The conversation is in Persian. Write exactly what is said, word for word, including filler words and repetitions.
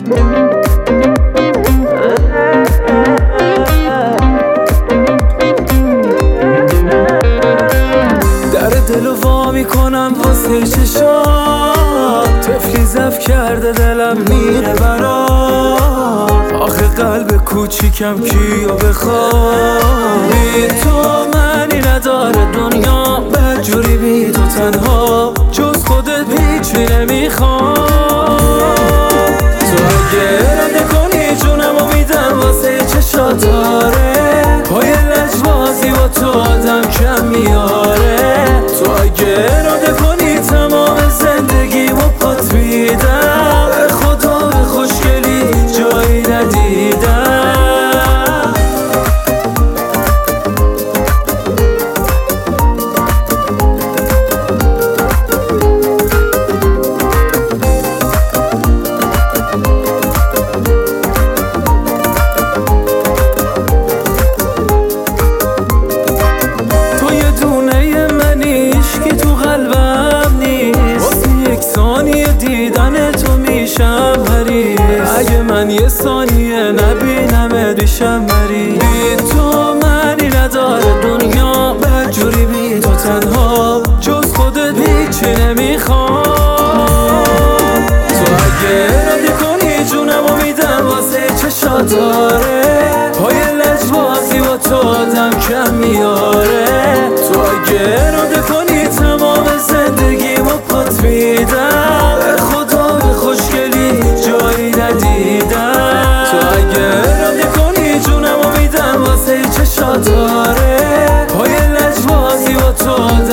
در دلو وا میکنم واسه چشات، طفلی زف کرده دلم میره برات. آخه قلب کوچیکم کیو بخواد، بی تو معنی نداره دنیا، بدجوری بی تو تنها، جز خودت هیچی نمیخواد. تو اگه اراده کنی جونمو میدم واسه چشات، آره پای لجبازی با تو آدم کم میاره. تو اگه اراده کنی تمام زندگیمو پات میدم، به خدا به خوشگلی جایی ندیدم. تو یه دونه منیش که تو قلبم نیست، واسه یک ثانیه دیدن تو میشم حریص. اگه من یه ثانیه نبینم دیشم مریض، بی تو معنی نداره دنیا، بدجوری بی تو تنها، جز خودت هیچی نمیخواد. تو اگه اراده کنی جونمو میدم واسه چشات، آره پای لجبازی با تو آدم کم میاره. تو اگه اراده کنی تمام زندگیمو پات میدم، به خدا به خوشگلی جایی ندیدم. تو اگه اراده کنی جونمو میدم واسه چشات، آره پای لجبازی با تو آدم